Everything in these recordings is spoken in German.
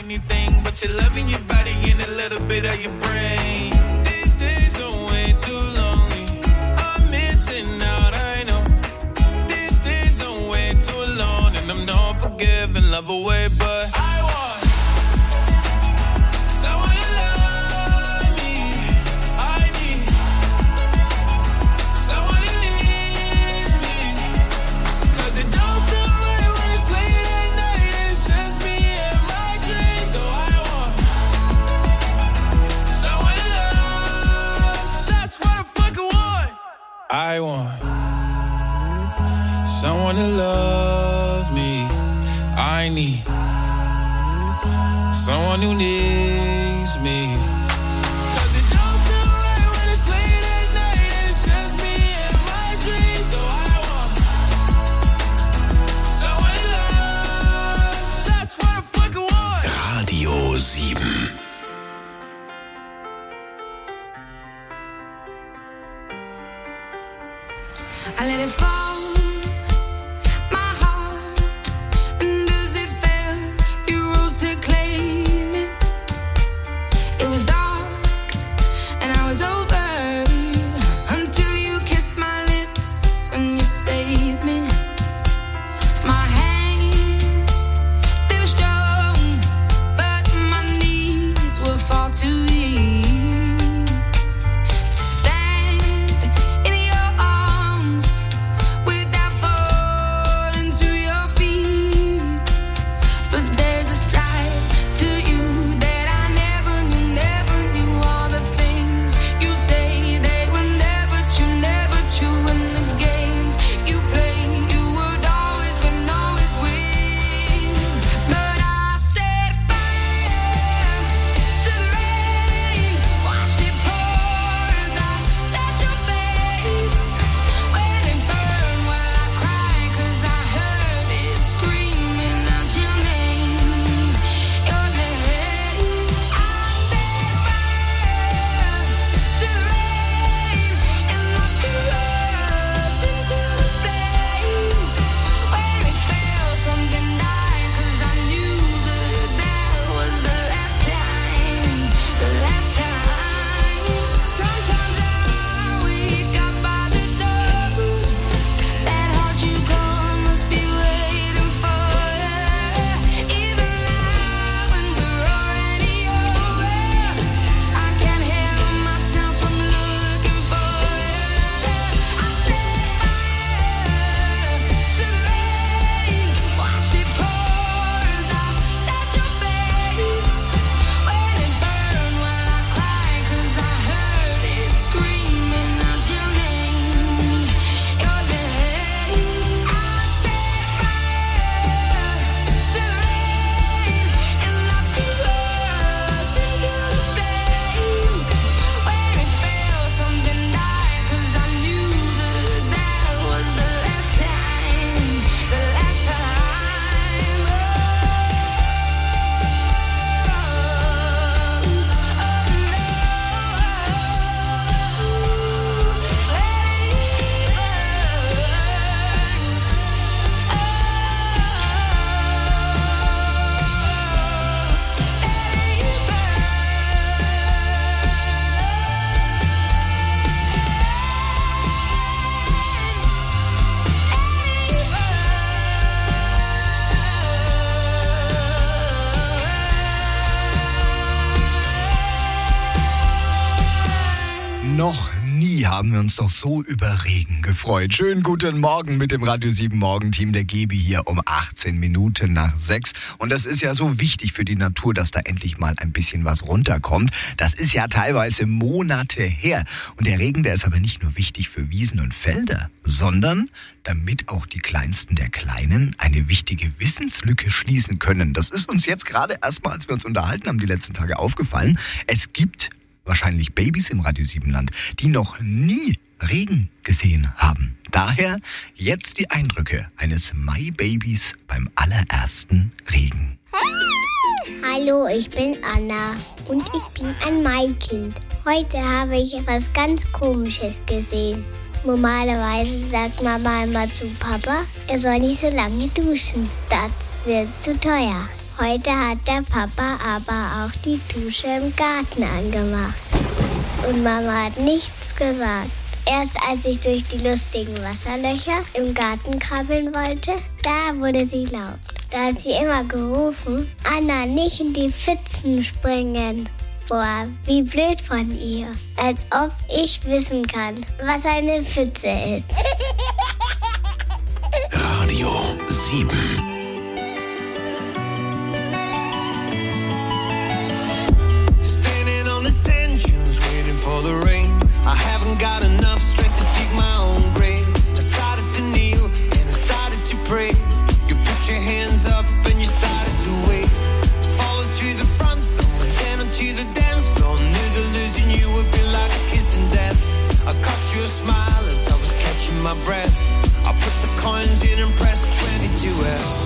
anything but your love and your body and a little bit of your brain. These days are way too lonely. I'm missing out, I know. These days are way too alone, and I'm not forgiving, love away, but I want someone to love me. I need someone who needs me. 'Cause it don't feel right when it's late at night and it's just me and my dreams. So I want someone to love. That's what I fucking want. I want someone to love me. I need someone who needs me. 'Cause it don't feel right when it's late at night and it's just me and my dreams. So I want someone to love. That's what I fucking want. Radio 7. I let it fall, my heart, and as it fell, you rose to claim it. It was dark, and I was over, until you kissed my lips and you saved me. My hands, they were strong, but my knees were far too weak to stand in your arms without falling to your feet. But there's a side to you that I never knew all the things you say, they were never true, and the games you play, you would always win. But I set fire to the rain, watched it pour as I touched your face. When it burned, well I cried 'cause I heard it screaming out your name, your name. I set fire to the rain and locked the rose into the flames. When it fell, something died 'cause I knew that was the last time, the last time. Sometimes I wake up by the door, that heart you gone must be waiting for you. Even now when we're already over, I can't help myself from looking for you. I set fire to the rain, watched it pour as I touched your face. When it burned, well I cried 'cause I heard it screaming out your name, your name. I set fire to the rain and locked the rose into the flames. When it fell, something died 'cause I knew that was the last time, the last time. Noch nie haben wir uns doch so über Regen gefreut. Schönen guten Morgen mit dem Radio 7 Morgenteam der Gebi hier um 18 Minuten nach 6. Und das ist ja so wichtig für die Natur, dass da endlich mal ein bisschen was runterkommt. Das ist ja teilweise Monate her. Und der Regen, der ist aber nicht nur wichtig für Wiesen und Felder, sondern damit auch die Kleinsten der Kleinen eine wichtige Wissenslücke schließen können. Das ist uns jetzt gerade erstmal, als wir uns unterhalten haben, die letzten Tage aufgefallen. Es gibt wahrscheinlich Babys im Radio 7 Land, die noch nie Regen gesehen haben. Daher jetzt die Eindrücke eines Mai-Babys beim allerersten Regen. Hallo, ich bin Anna und ich bin ein Maikind. Heute habe ich etwas ganz Komisches gesehen. Normalerweise sagt Mama immer zu Papa, er soll nicht so lange duschen. Das wird zu teuer. Heute hat der Papa aber auch die Dusche im Garten angemacht. Und Mama hat nichts gesagt. Erst als ich durch die lustigen Wasserlöcher im Garten krabbeln wollte, da wurde sie laut. Da hat sie immer gerufen, Anna, nicht in die Pfützen springen. Boah, wie blöd von ihr. Als ob ich wissen kann, was eine Pfütze ist. Radio 7. Standing on the sand dunes, waiting for the rain. I haven't got enough strength to dig my own grave. I started to kneel and I started to pray. You put your hands up and you started to wait. Followed to the front, then went down onto the dance floor. Knew that losing you would be like kissing death. I caught you a smile as I was catching my breath. I put the coins in and pressed 22F.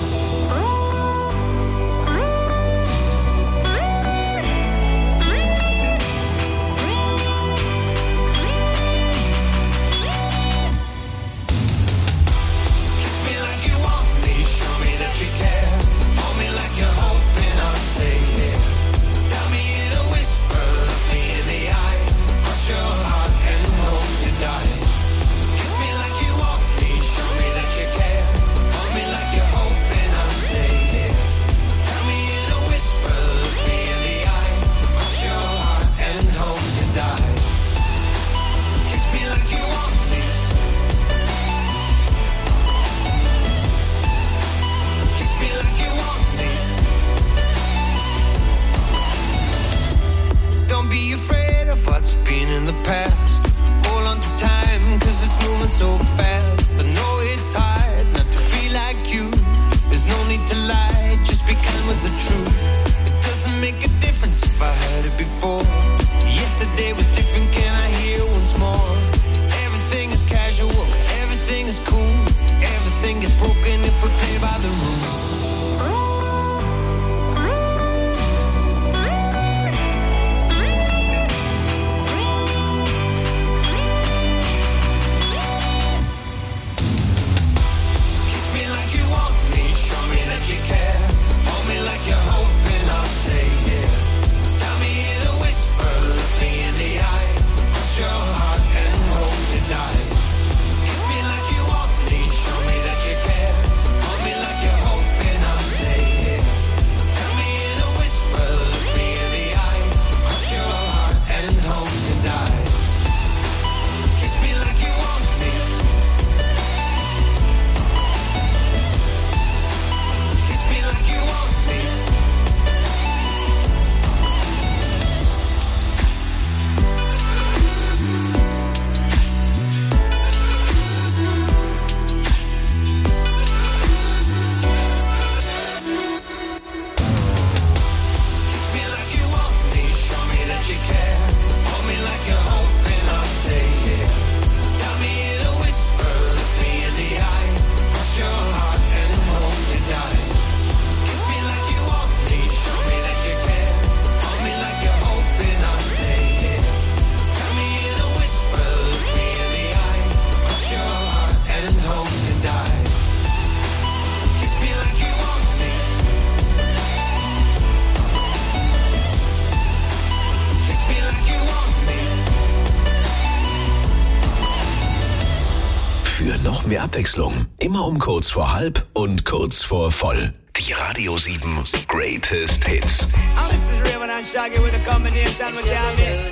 Mehr Abwechslung. Immer um kurz vor halb und kurz vor voll. Die Radio 7 Greatest Hits. Oh, this is Raven and Shaggy with a combination we can't mix.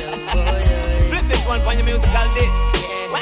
Flip this one on your musical disc.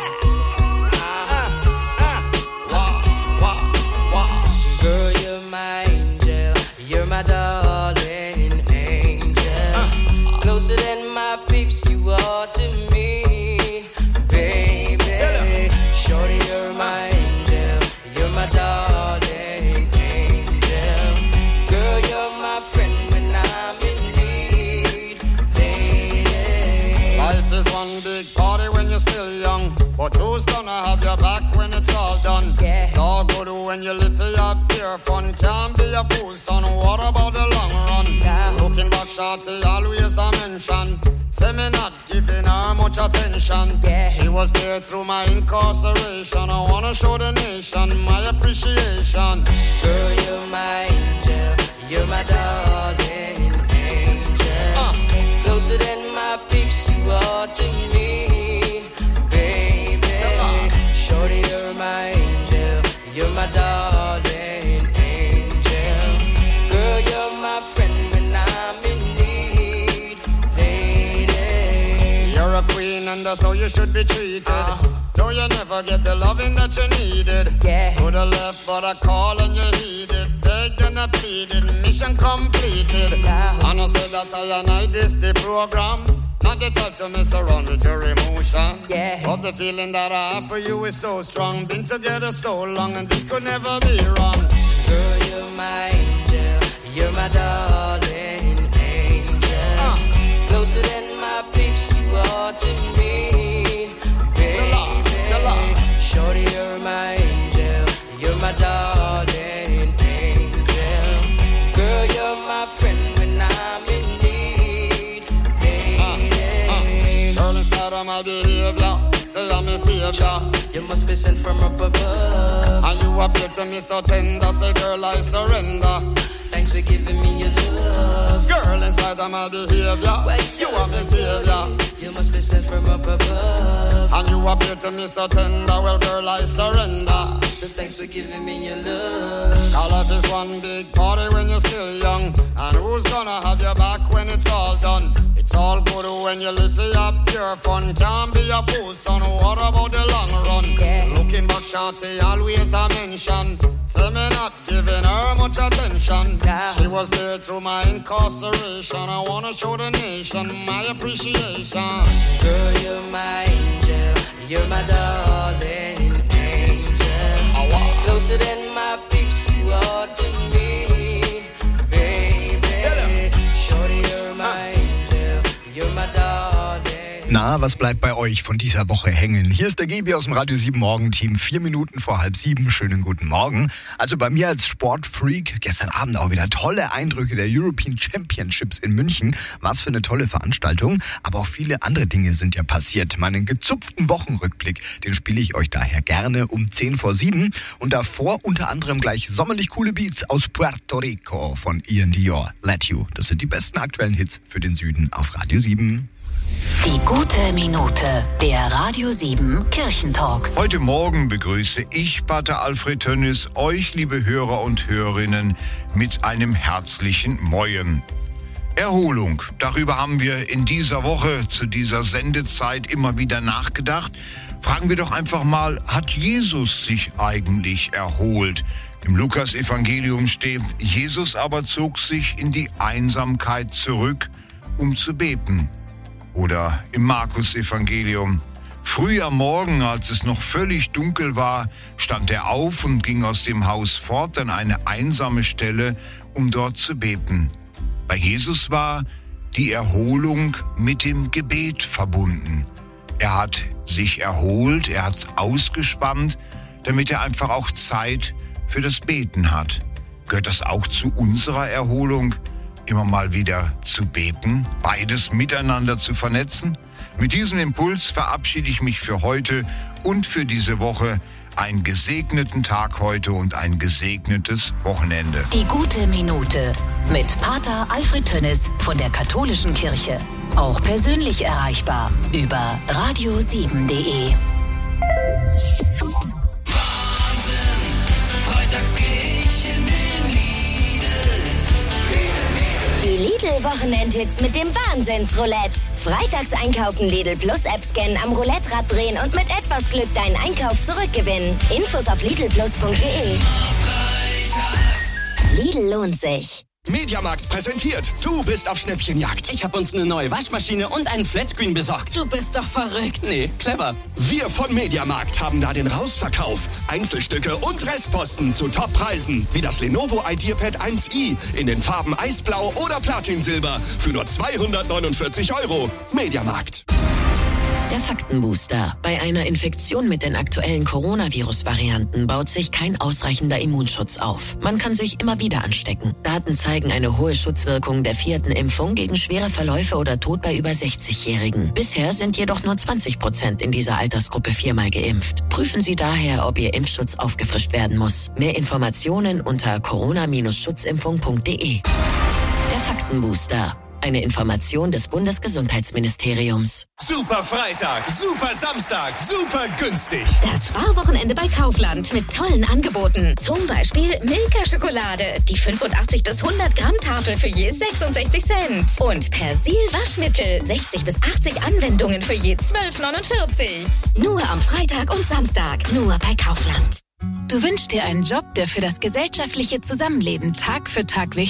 Girl, you're my angel. You're my darling angel. Closer than my peeps, you are to me, baby. Shorty, you're my angel. You're my darling angel. Girl, you're my friend when I'm in need, lady. Life is one big party when you're still young, but who's gonna have your back when it's all done? Yeah. It's all good when you live for your pure fun. Can't be a fool, son. What about the long run? Yeah. Looking back, shorty, always a mention. Say me not giving her much attention. Yeah. She was there through my incarceration. I wanna show the nation my appreciation. Girl, you're my angel. You're my darling angel. Closer than my peeps, you are to me, baby. Shorty, you're my angel. You're my darling angel. Girl, you're my friend when I'm in need, lady. You're a queen and that's how you should be treated. Though you never get the loving that you needed. Yeah. To the left for the call and you heeded. Begged and I pleaded, mission completed. And I said that I this the program. Not the type to mess around with your emotion. Yeah. But the feeling that I have for you is so strong. Been together so long and this could never be wrong. Girl, you're my angel. You're my darling angel. Closer than my peeps, you are to me, baby. Shorty, you're my angel. You're my darling angel. Girl, you're my friend when I'm in need, lady. Girl, instead of my behavior, say I'm a savior. You must be sent from up above. And you appear to me so tender. Say, girl, I surrender. Thanks for giving me your love. Girl, in spite of my behavior, you are my savior. You must be sent from up above. And you appear to me so tender. Well, girl, I surrender. So thanks for giving me your love. Call life is one big party when you're still young. And who's gonna have your back when it's all done? It's all good when you live for your pure fun. Can't be a fool, son. What about the long run? Yeah. Looking back, shorty, always a mention. Say me not giving her much attention. Yeah. She was there through my incarceration. I wanna show the nation my appreciation. Girl, you're my angel. You're my darling angel. Closer than my peeps, you are to me, baby. Shorty, you're my angel. You're my darling. Na, was bleibt bei euch von dieser Woche hängen? Hier ist der Gebi aus dem Radio 7 Morgenteam. 4 Minuten vor 6:30. Schönen guten Morgen. Also bei mir als Sportfreak gestern Abend auch wieder tolle Eindrücke der European Championships in München. Was für eine tolle Veranstaltung. Aber auch viele andere Dinge sind ja passiert. Meinen gezupften Wochenrückblick, den spiele ich euch daher gerne um 6:10. Und davor unter anderem gleich sommerlich coole Beats aus Puerto Rico von Ian Dior. Let You. Das sind die besten aktuellen Hits für den Süden auf Radio 7. Die gute Minute, der Radio 7 Kirchentalk. Heute Morgen begrüße ich, Pater Alfred Tönnis, euch, liebe Hörer und Hörerinnen, mit einem herzlichen Moin. Erholung, darüber haben wir in dieser Woche zu dieser Sendezeit immer wieder nachgedacht. Fragen wir doch einfach mal, hat Jesus sich eigentlich erholt? Im Lukas-Evangelium steht, Jesus aber zog sich in die Einsamkeit zurück, um zu beten. Oder im Markus-Evangelium. Früh am Morgen, als es noch völlig dunkel war, stand er auf und ging aus dem Haus fort an eine einsame Stelle, um dort zu beten. Bei Jesus war die Erholung mit dem Gebet verbunden. Er hat sich erholt, er hat ausgespannt, damit er einfach auch Zeit für das Beten hat. Gehört das auch zu unserer Erholung? Immer mal wieder zu beten, beides miteinander zu vernetzen. Mit diesem Impuls verabschiede ich mich für heute und für diese Woche. Einen gesegneten Tag heute und ein gesegnetes Wochenende. Die gute Minute mit Pater Alfred Tönnis von der Katholischen Kirche. Auch persönlich erreichbar über radio7.de. Freitags geh ich in den Die Lidl-Wochenendhits mit dem Wahnsinns-Roulette. Freitags einkaufen, Lidl Plus App scannen, am Roulette-Rad drehen und mit etwas Glück deinen Einkauf zurückgewinnen. Infos auf lidlplus.de. Lidl lohnt sich. Mediamarkt präsentiert. Du bist auf Schnäppchenjagd. Ich habe uns eine neue Waschmaschine und einen Flatscreen besorgt. Du bist doch verrückt. Nee, clever. Wir von Mediamarkt haben da den Rausverkauf. Einzelstücke und Restposten zu Toppreisen. Wie das Lenovo IdeaPad 1i in den Farben Eisblau oder Platinsilber für nur 249 €. Mediamarkt. Der Faktenbooster. Bei einer Infektion mit den aktuellen Coronavirus-Varianten baut sich kein ausreichender Immunschutz auf. Man kann sich immer wieder anstecken. Daten zeigen eine hohe Schutzwirkung der 4. Impfung gegen schwere Verläufe oder Tod bei über 60-Jährigen. Bisher sind jedoch nur 20% in dieser Altersgruppe 4-mal geimpft. Prüfen Sie daher, ob Ihr Impfschutz aufgefrischt werden muss. Mehr Informationen unter corona-schutzimpfung.de. Der Faktenbooster. Eine Information des Bundesgesundheitsministeriums. Super Freitag, super Samstag, super günstig. Das Sparwochenende bei Kaufland mit tollen Angeboten. Zum Beispiel Milka-Schokolade. Die 85 bis 100 Gramm Tafel für je 66 Cent. Und Persil Waschmittel. 60 bis 80 Anwendungen für je 12,49. Nur am Freitag und Samstag. Nur bei Kaufland. Du wünschst dir einen Job, der für das gesellschaftliche Zusammenleben Tag für Tag wichtig